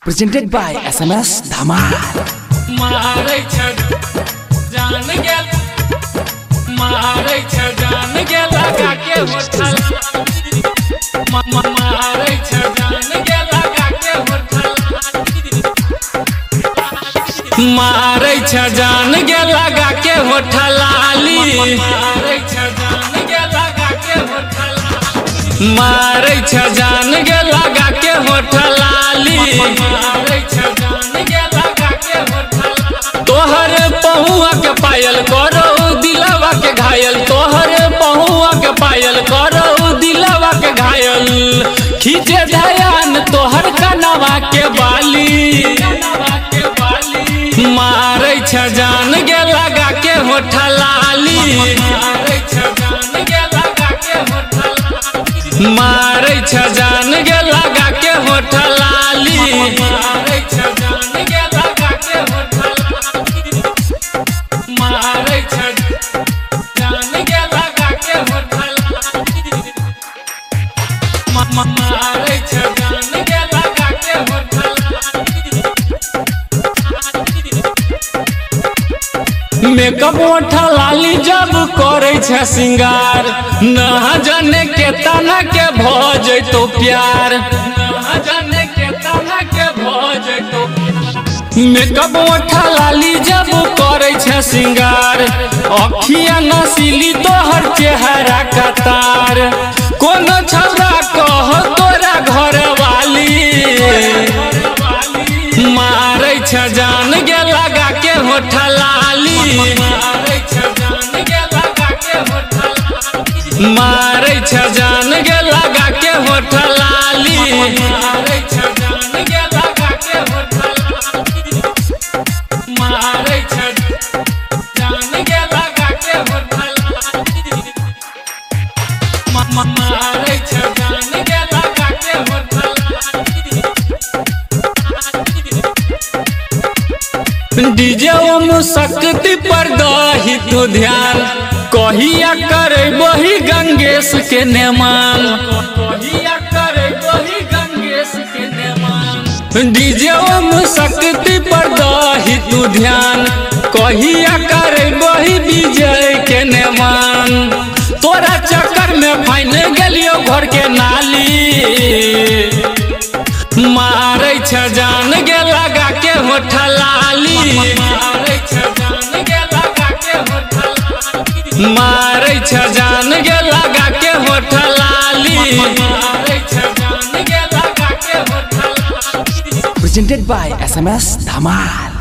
Presented by SMS Dhamal। मारै छ जान गेल मारै छ जान गेल लगा के होठल मारै छ जान गेल लगा के होठल मारै छ जान गेल लगा के होठल आली मारै छ जान गेल लगा के होठल मारै छ जान गेल लगा के होठल आली मारै छ जान गेल लगा के होठल तोहर पहुआ के पायल करो दिलवा के घायल तोहर पहुआ के पायल करो दिलवा के घायल खींचे ध्यान तोहर कनवा के बाली मारै छ जान गे लगा के होठल आली मारै छ जान गे लगा के होठल मारै छ जान गे लगा के होठल आली मारै छ जान गे लगा के होठल मारै छ जान गे लगा के होठल मारै छ जान गे लगा के होठल मेकअप उठा लाली जब करे छ सिंगार ना जाने के तना के भज तो प्यार ना जाने के तना के भज तो मेकअप उठा लाली जब करे छ सिंगार अखिया नसीली तोहर चेहरा कतार कोनो छौरा कह तोरा घर वाली मारै छ जान गे लगा के होठल आली मारै छ जान गे लगा के होठल मारै छ जान गे लगा के होठल आली मारै छ जान गे लगा के होठल मारै छ जान गे लगा के होठल मारै छ जान गे लगा के होठल डीजे ओम शक्ति पर दही तो ध्यान कहिया करे वही गंगेश के नेमान कहिया करे वही गंगेश के नेमान डीजे ओम शक्ति पर दही तो ध्यान कहिया करे वही विजय के नेमान तोरा चक्कर में फाइन गेलियो घर के नाली मारै छ जान गे लगा के होठल आली मारै छ जान गे लगा के होठल मारै छ जान गे लगा के होठल आली मारै छ जान गे लगा के होठल Presented by SMS Dhamal।